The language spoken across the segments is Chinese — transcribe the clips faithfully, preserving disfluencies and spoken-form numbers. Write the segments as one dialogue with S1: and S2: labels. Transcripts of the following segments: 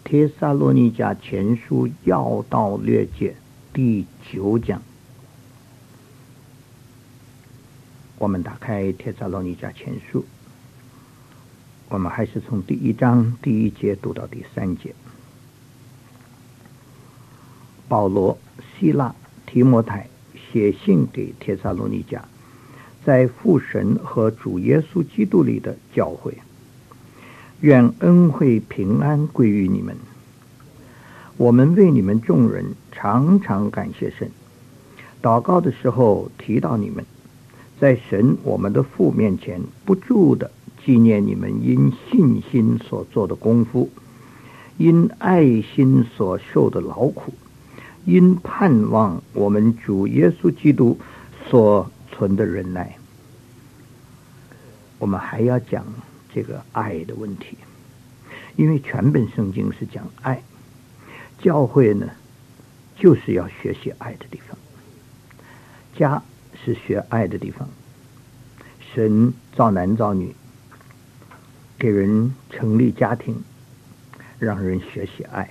S1: 帖撒罗尼迦前书要道略解第九讲。我们打开帖撒罗尼迦前书，我们还是从第一章第一节读到第三节。保罗、希拉、提摩太写信给帖撒罗尼迦，在父神和主耶稣基督里的教会，愿恩惠平安归于你们。我们为你们众人常常感谢神，祷告的时候提到你们，在神我们的父面前不住的纪念你们因信心所做的功夫，因爱心所受的劳苦，因盼望我们主耶稣基督所存的忍耐。我们还要讲这个爱的问题，因为全本圣经是讲爱，教会呢就是要学习爱的地方，家是学爱的地方，神造男造女，给人成立家庭，让人学习爱。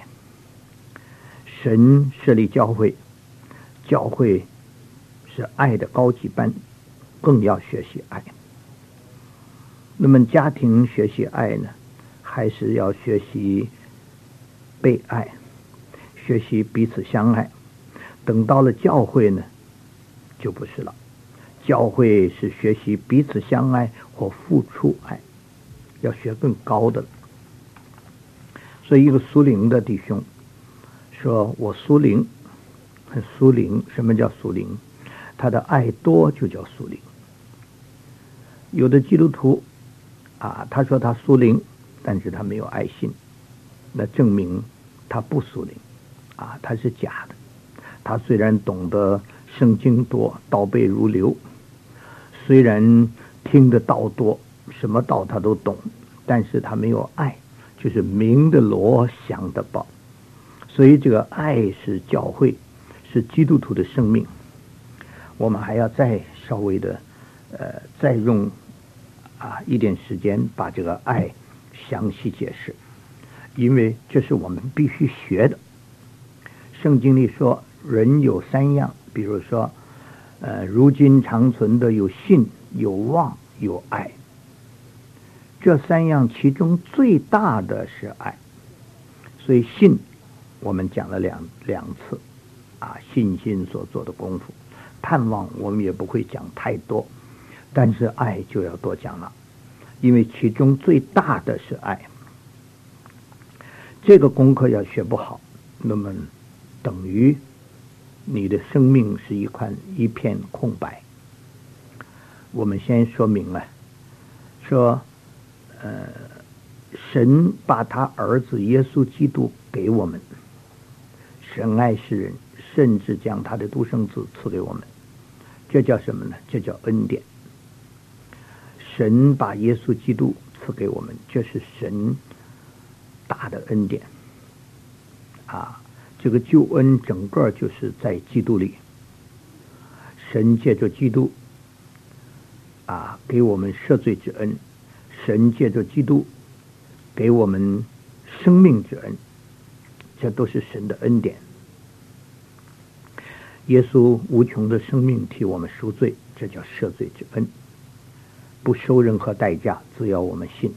S1: 神设立教会，教会是爱的高级班，更要学习爱。那么家庭学习爱呢，还是要学习被爱，学习彼此相爱。等到了教会呢，就不是了，教会是学习彼此相爱或付出爱，要学更高的了。所以一个属灵的弟兄说，我属灵，很属灵。什么叫属灵？他的爱多就叫属灵。有的基督徒啊，他说他属灵，但是他没有爱心，那证明他不属灵啊，他是假的。他虽然懂得圣经多，倒背如流，虽然听得道多，什么道他都懂，但是他没有爱，就是明的罗，想的宝。所以这个爱是教会，是基督徒的生命。我们还要再稍微的呃，再用啊一点时间把这个爱详细解释，因为这是我们必须学的。圣经里说人有三样，比如说呃，如今长存的有信、有望、有爱。这三样其中最大的是爱。所以信我们讲了两两次啊，信心所做的功夫。盼望我们也不会讲太多，但是爱就要多讲了，因为其中最大的是爱。这个功课要学不好，那么等于你的生命是一块一片空白。我们先说明了，说呃，神把他儿子耶稣基督给我们，神爱世人，甚至将他的独生子赐给我们，这叫什么呢？这叫恩典。神把耶稣基督赐给我们，这是神大的恩典啊！这个救恩整个就是在基督里，神借着基督啊给我们赦罪之恩，神借着基督给我们生命之恩，这都是神的恩典。耶稣无穷的生命替我们赎罪，这叫赦罪之恩，不收任何代价，只要我们信。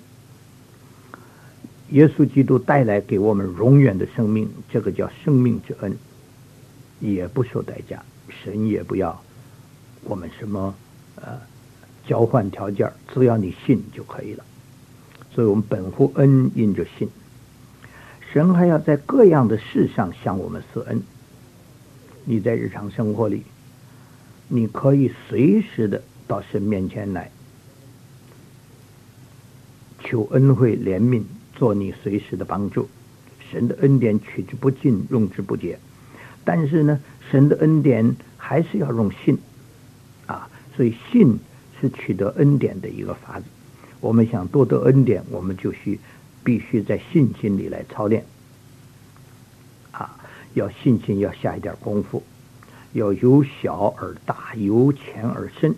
S1: 耶稣基督带来给我们永远的生命，这个叫生命之恩，也不受代价，神也不要我们什么呃交换条件，只要你信就可以了。所以我们本乎恩，因着信。神还要在各样的事上向我们施恩。你在日常生活里，你可以随时的到神面前来求恩惠怜悯，做你随时的帮助。神的恩典取之不尽，用之不竭。但是呢，神的恩典还是要用信啊，所以信是取得恩典的一个法子。我们想多得恩典，我们就需必须在信心里来操练啊，要信心要下一点功夫，要由小而大，由浅而深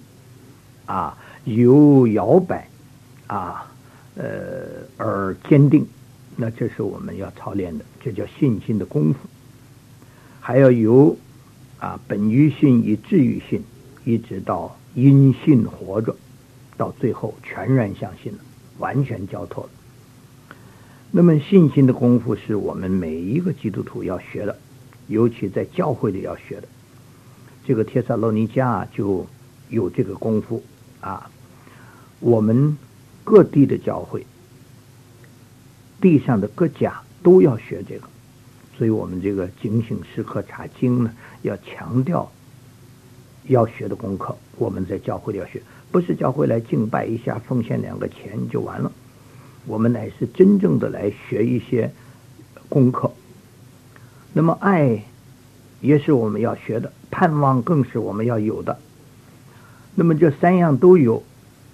S1: 啊，由摇摆啊呃而坚定那这是我们要操练的，这叫信心的功夫。还要由啊本于信以至于信，一直到因信活着，到最后全然相信了，完全交托了。那么信心的功夫是我们每一个基督徒要学的，尤其在教会里要学的。这个帖撒罗尼迦就有这个功夫啊。我们各地的教会，地上的各家都要学这个，所以我们这个警醒时刻查经呢，要强调要学的功课。我们在教会里要学，不是教会来敬拜一下，奉献两个钱就完了。我们乃是真正的来学一些功课。那么爱也是我们要学的，盼望更是我们要有的。那么这三样都有，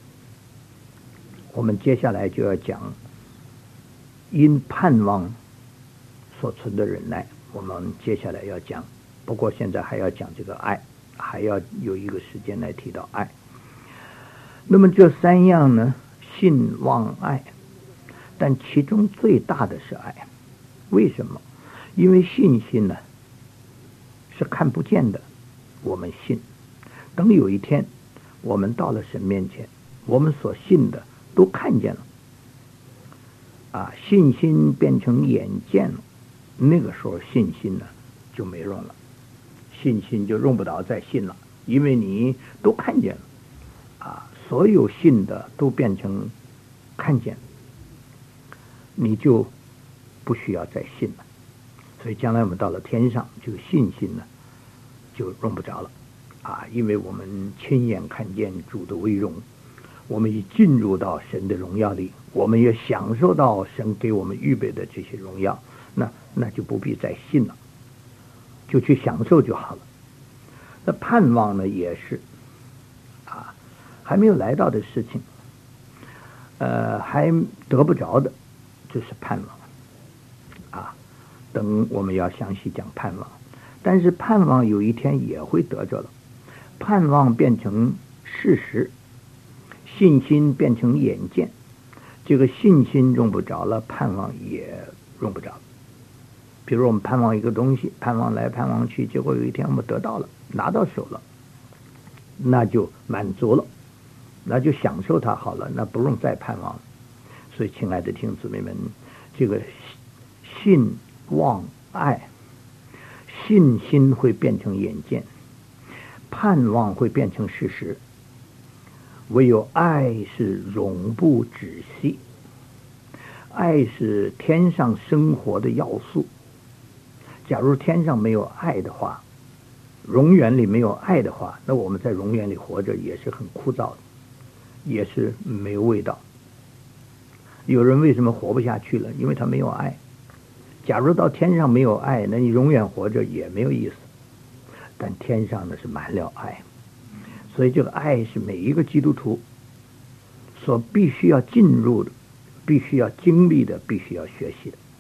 S1: 我们接下来就要讲因盼望所存的忍耐，我们接下来要讲。不过现在还要讲这个爱，还要有一个时间来提到爱。那么这三样呢，信望爱，但其中最大的是爱。为什么？因为信心呢是看不见的，我们信。等有一天我们到了神面前，我们所信的都看见了啊，信心变成眼见了，那个时候信心呢就没用了，信心就用不着再信了，因为你都看见了啊，所有信的都变成看见了，你就不需要再信了。所以将来我们到了天上，这个信心呢就用不着了啊，因为我们亲眼看见主的威荣，我们已进入到神的荣耀里，我们也享受到神给我们预备的这些荣耀，那那就不必再信了，就去享受就好了。那盼望呢也是啊，还没有来到的事情，呃，还得不着的，这是盼望啊。等我们要详细讲盼望，但是盼望有一天也会得着了，盼望变成事实，信心变成眼见，这个信心用不着了，盼望也用不着。比如我们盼望一个东西，盼望来盼望去，结果有一天我们得到了，拿到手了，那就满足了，那就享受它好了，那不用再盼望了。所以亲爱的弟兄姊妹们，这个信望爱，信心会变成眼见，盼望会变成事实，唯有爱是永不止息，爱是天上生活的要素。假如天上没有爱的话，永远里没有爱的话，那我们在永远里活着也是很枯燥的，也是没有味道。有人为什么活不下去了？因为他没有爱。假如到天上没有爱，那你永远活着也没有意思。但天上呢是满了爱，所以这个爱是每一个基督徒所必须要进入的，必须要经历的，必须要学习的。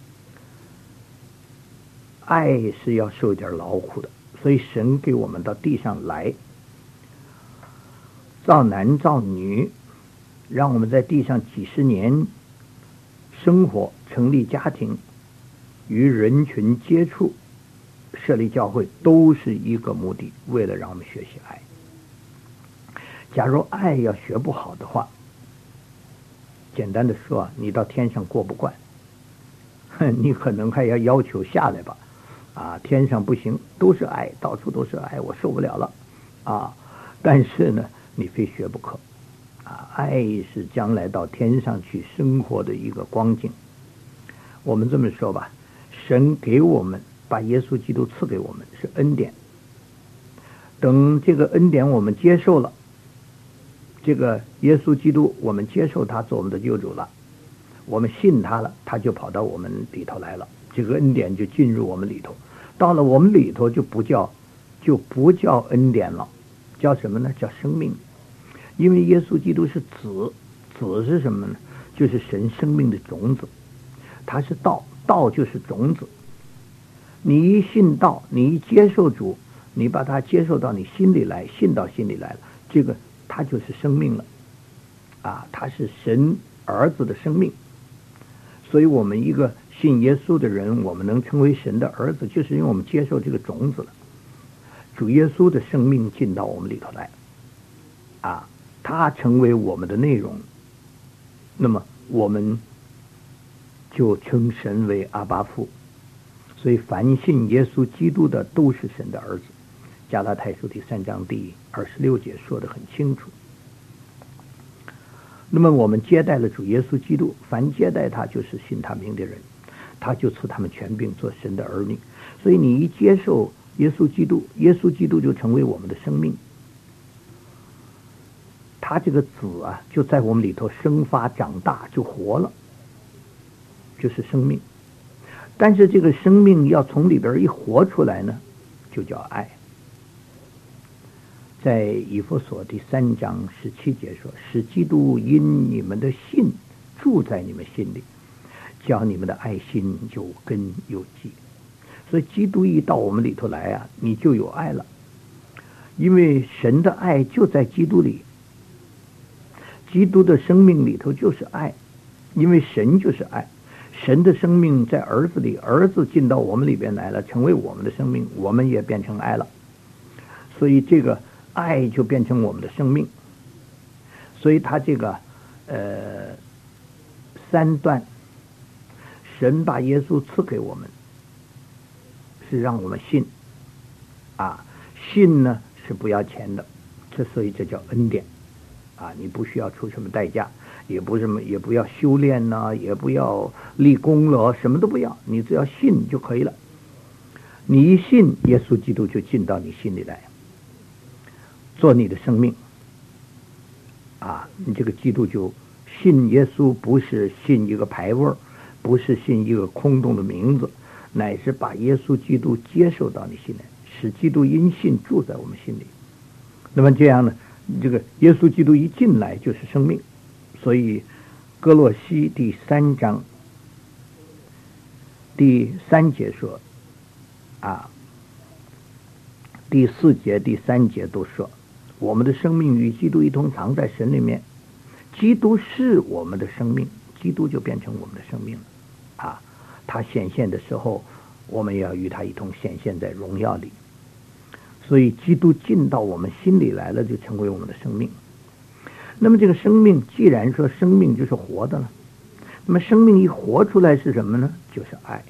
S1: 爱是要受点劳苦的，所以神给我们到地上来，造男造女，让我们在地上几十年生活，成立家庭，与人群接触，设立教会，都是一个目的，为了让我们学习爱。假如爱要学不好的话，简单的说，你到天上过不惯，你可能还要要求下来吧。啊，天上不行，都是爱，到处都是爱，我受不了了啊！但是呢，你非学不可啊！爱是将来到天上去生活的一个光景。我们这么说吧，神给我们把耶稣基督赐给我们是恩典，等这个恩典我们接受了，这个耶稣基督我们接受他做我们的救主了，我们信他了，他就跑到我们里头来了，这个恩典就进入我们里头，到了我们里头就不叫就不叫恩典了，叫什么呢？叫生命。因为耶稣基督是子，子是什么呢？就是神生命的种子，它是道，道就是种子。你一信道，你一接受主，你把它接受到你心里来，信到心里来了，这个它就是生命了啊，它是神儿子的生命。 所以我们一个信耶稣的人，我们能成为神的儿子，就是因为我们接受这个种子了，主耶稣的生命进到我们里头来，啊，他成为我们的内容，那么我们就称神为阿爸父。所以凡信耶稣基督的都是神的儿子，加拉太书第三章第二十六节说得很清楚。那么我们接待了主耶稣基督，凡接待他就是信他名的人，他就赐他们权柄做神的儿女。所以你一接受耶稣基督，耶稣基督就成为我们的生命，他这个子啊就在我们里头生发长大，就活了，就是生命。但是这个生命要从里边一活出来呢，就叫爱。在以弗所第三章十七节说，使基督因你们的信住在你们心里，叫你们的爱心有根有基。所以基督一到我们里头来啊，你就有爱了，因为神的爱就在基督里，基督的生命里头就是爱，因为神就是爱，神的生命在儿子里，儿子进到我们里边来了，成为我们的生命，我们也变成爱了，所以这个爱就变成我们的生命。所以他这个呃三段，神把耶稣赐给我们，是让我们信啊，信呢是不要钱的，这所以这叫恩典啊，你不需要出什么代价，也不什么也不要修炼呐、啊，也不要立功了，什么都不要，你只要信就可以了。你一信，耶稣基督就进到你心里来，做你的生命啊！你这个基督就信耶稣，不是信一个牌位，不是信一个空洞的名字，乃是把耶稣基督接受到你心里，使基督因信住在我们心里。那么这样呢，这个耶稣基督一进来就是生命。所以哥罗西第三章第三节说啊，第四节第三节都说，我们的生命与基督一同藏在神里面，基督是我们的生命，基督就变成我们的生命了啊！他显现的时候，我们也要与他一同显现在荣耀里。所以基督进到我们心里来了，就成为我们的生命。那么这个生命，既然说生命就是活的了，那么生命一活出来是什么呢？就是爱。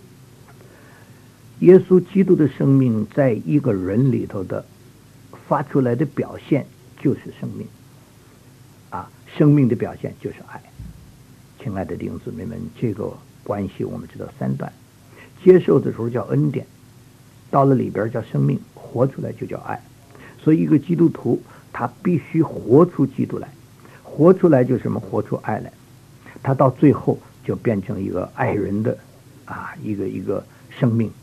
S1: 耶稣基督的生命在一个人里头的发出来的表现就是生命啊，生命的表现就是爱。亲爱的弟兄姊妹们，这个关系我们知道三段，接受的时候叫恩典，到了里边叫生命，活出来就叫爱。所以一个基督徒他必须活出基督来，活出来就是什么？活出爱来。他到最后就变成一个爱人的啊，一个一个生命。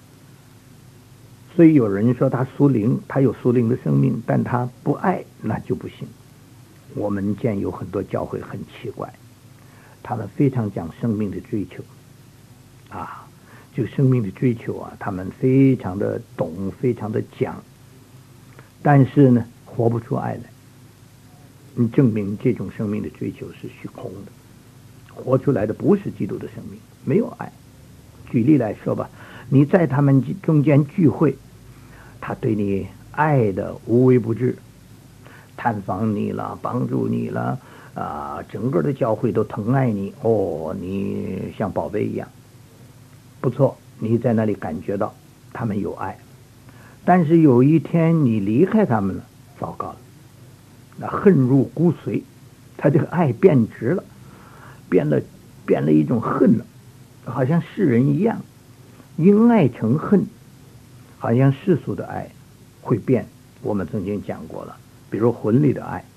S1: 所以有人说他属灵，他有属灵的生命，但他不爱，那就不行。我们见有很多教会很奇怪，他们非常讲生命的追求啊，这个生命的追求啊，他们非常的懂，非常的讲，但是呢活不出爱来，你证明这种生命的追求是虚空的，活出来的不是基督的生命，没有爱。举例来说吧，你在他们中间聚会，他对你爱的无微不至，探访你了，帮助你了啊，整个的教会都疼爱你哦，你像宝贝一样，不错，你在那里感觉到他们有爱。但是有一天你离开他们了，糟糕了，那恨入骨髓，他这个爱变质了，变了变了一种恨了，好像世人一样，因爱成恨，好像世俗的爱会变。我们曾经讲过了，比如魂里的爱，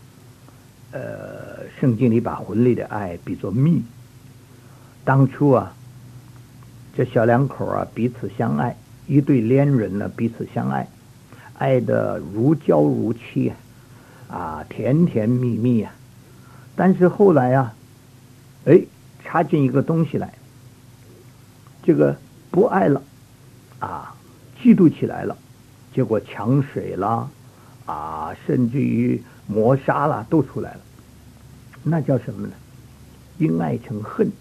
S1: 呃，圣经里把魂里的爱比作蜜。当初啊，这小两口啊彼此相爱，一对恋人呢彼此相爱，爱得如胶如漆啊，甜甜蜜蜜啊。但是后来啊，哎，插进一个东西来，这个不爱了啊，嫉妒起来了，结果抢水啦啊，甚至于谋杀啦都出来了。那叫什么呢？因爱成恨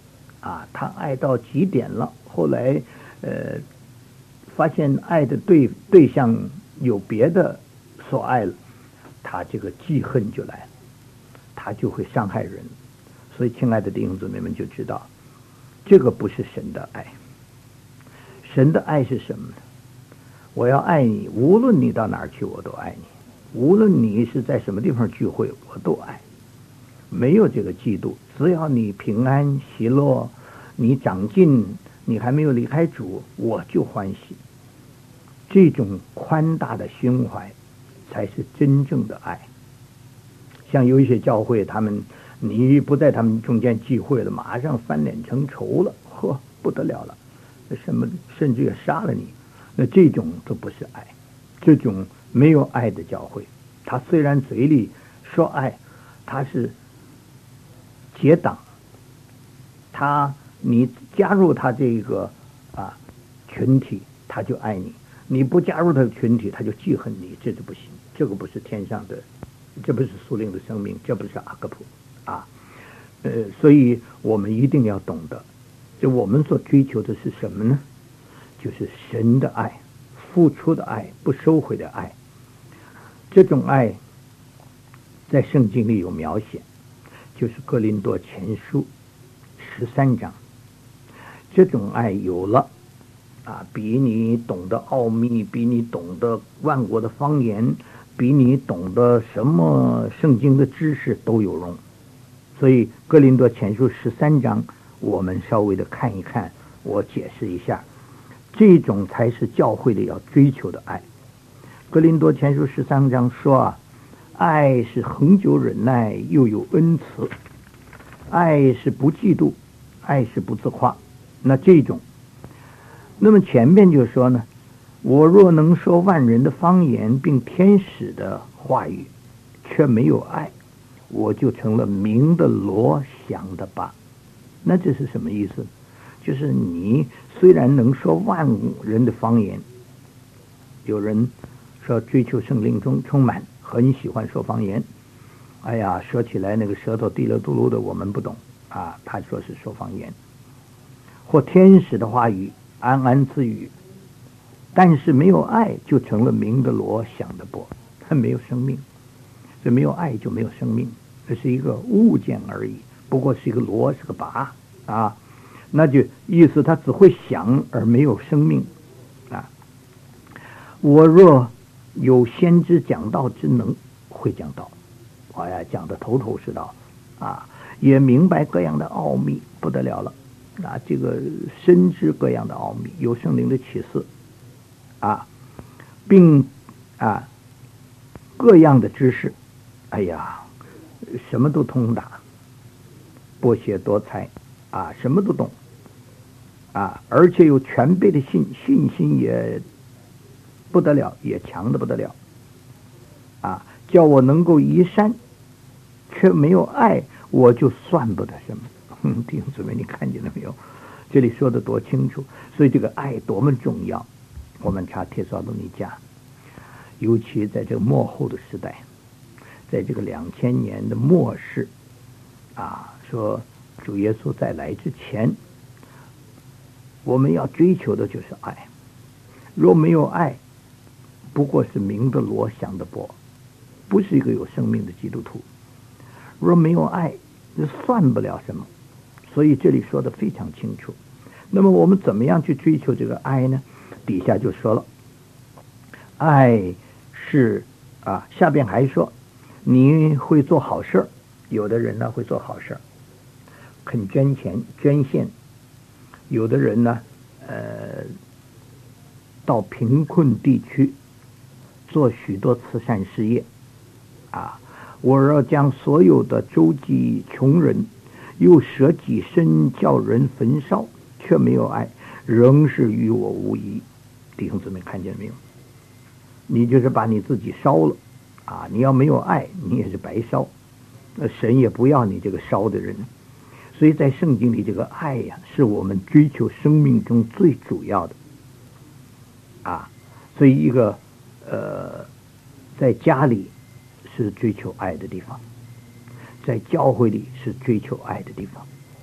S1: 啊，他爱到极点了，后来呃发现爱的对对象有别的所爱了，他这个记恨就来了，他就会伤害人。所以亲爱的弟兄姊妹们就知道，这个不是神的爱。神的爱是什么呢？我要爱你，无论你到哪儿去我都爱你，无论你是在什么地方聚会我都爱，没有这个嫉妒。只要你平安喜乐，你长进，你还没有离开主，我就欢喜。这种宽大的胸怀才是真正的爱。像有一些教会，他们你不在他们中间聚会了，马上翻脸成仇了，呵，不得了了，什么甚至也杀了你。那这种都不是爱，这种没有爱的教会，他虽然嘴里说爱，他是结党，他你加入他这个啊群体，他就爱你；你不加入他的群体，他就记恨你，这就不行。这个不是天上的，这不是属灵的生命，这不是阿格普啊。呃，所以我们一定要懂得，就我们所追求的是什么呢？就是神的爱，付出的爱，不收回的爱。这种爱在圣经里有描写，就是哥林多前书十三章。这种爱有了啊，比你懂得奥秘，比你懂得万国的方言，比你懂得什么圣经的知识都有用。所以哥林多前书十三章我们稍微的看一看，我解释一下，这种才是教会里要追求的爱。哥林多前书十三章说啊，爱是恒久忍耐，又有恩慈；爱是不嫉妒，爱是不自夸。那这种，那么前面就说呢，我若能说万人的方言，并天使的话语，却没有爱，我就成了鸣的锣，响的钹。那这是什么意思？就是你虽然能说万人的方言，有人说追求圣灵中充满，很喜欢说方言，哎呀，说起来那个舌头滴了嘟噜的，我们不懂啊，他说是说方言，或天使的话语安安自语，但是没有爱，就成了鸣的锣，响的钹，它没有生命。所以没有爱就没有生命，这是一个物件而已，不过是一个锣，是个钹啊，那就意思它只会响而没有生命啊。我若有先知讲道之能，会讲道，哎呀，讲的头头是道啊，也明白各样的奥秘，不得了了啊！这个深知各样的奥秘，有圣灵的启示啊，并啊各样的知识，哎呀，什么都通达，博学多才啊，什么都懂啊，而且有全备的信信心也不得了，也强的不得了啊！叫我能够移山，却没有爱，我就算不得什么。嗯，弟兄姊妹，你看见了没有？这里说的多清楚，所以这个爱多么重要。我们查帖撒罗尼迦，尤其在这个末后的时代，在这个两千年的末世啊，说主耶稣再来之前，我们要追求的就是爱。若没有爱，不过是鸣的锣，响的钹，不是一个有生命的基督徒。若没有爱，就算不了什么。所以这里说的非常清楚。那么我们怎么样去追求这个爱呢？底下就说了，爱是啊，下边还说你会做好事，有的人呢会做好事，肯捐钱捐献；有的人呢，呃，到贫困地区做许多慈善事业啊。我要将所有的周济穷人，又舍己身叫人焚烧，却没有爱，仍是与我无益。弟兄姊妹看见没有？你就是把你自己烧了啊！你要没有爱，你也是白烧，那神也不要你这个烧的人。所以在圣经里，这个爱呀、啊，是我们追求生命中最主要的啊。所以一个呃，在家里是追求爱的地方，在教会里是追求爱的地方。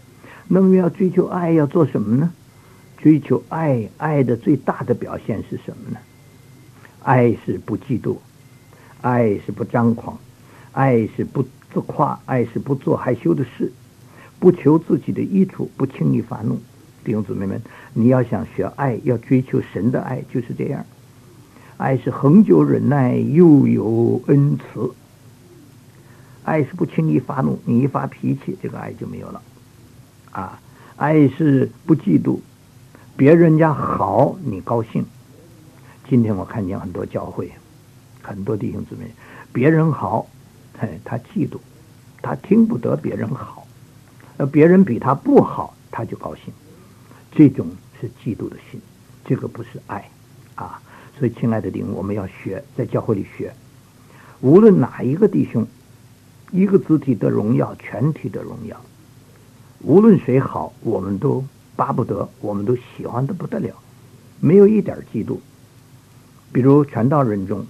S1: 那么要追求爱要做什么呢？追求爱，爱的最大的表现是什么呢？爱是不嫉妒，爱是不张狂，爱是不自夸，爱是不做害羞的事，不求自己的益处，不轻易发怒。弟兄姊妹们，你要想学爱，要追求神的爱，就是这样。爱是恒久忍耐，又有恩慈。爱是不轻易发怒，你一发脾气，这个爱就没有了。啊，爱是不嫉妒，别人家好你高兴。今天我看见很多教会，很多弟兄姊妹，别人好，嘿，他嫉妒，他听不得别人好，而别人比他不好，他就高兴。这种是嫉妒的心，这个不是爱啊。所以亲爱的弟兄，我们要学，在教会里学，无论哪一个弟兄，一个肢体得荣耀，全体得荣耀，无论谁好，我们都巴不得，我们都喜欢的不得了，没有一点嫉妒。比如传道人中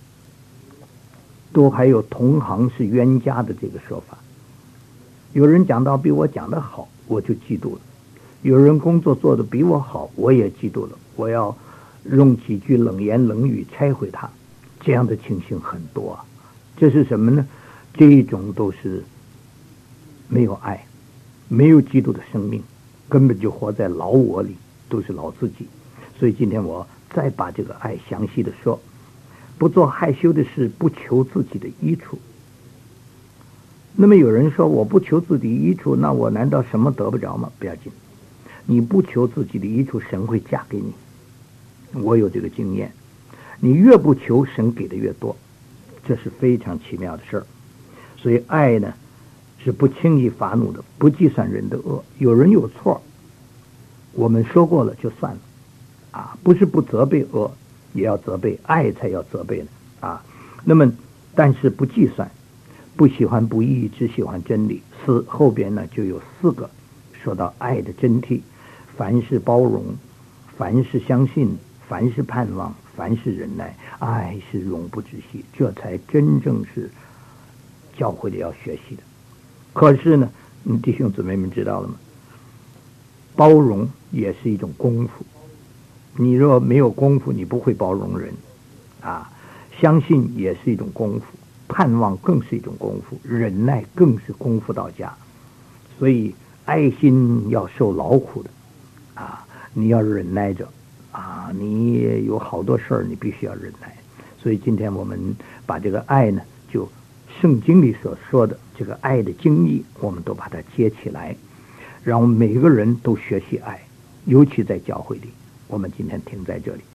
S1: 都还有同行是冤家的这个说法，有人讲到比我讲的好，我就嫉妒了，有人工作做得比我好，我也嫉妒了，我要用几句冷言冷语拆毁他。这样的情形很多啊。这是什么呢？这种都是没有爱，没有基督的生命，根本就活在老我里，都是老自己。所以今天我再把这个爱详细的说，不做害羞的事，不求自己的益处。那么有人说，我不求自己的益处，那我难道什么得不着吗？不要紧，你不求自己的益处，神会嫁给你。我有这个经验，你越不求，神给的越多，这是非常奇妙的事儿。所以爱呢，是不轻易发怒的，不计算人的恶。有人有错，我们说过了就算了啊，不是不责备恶，也要责备，爱才要责备呢啊。那么但是不计算，不喜欢不义，只喜欢真理。四后边呢就有四个说到爱的真谛：凡是包容，凡是相信，凡是盼望，凡是忍耐，爱是永不止息。这才真正是教会里要学习的。可是呢，弟兄姊妹们知道了吗？包容也是一种功夫，你若没有功夫，你不会包容人啊。相信也是一种功夫，盼望更是一种功夫，忍耐更是功夫到家。所以爱心要受劳苦的啊，你要忍耐着啊，你有好多事儿你必须要忍耐。所以今天我们把这个爱呢，就圣经里所说的这个爱的经义，我们都把它接起来，让我们每个人都学习爱，尤其在教会里。我们今天停在这里。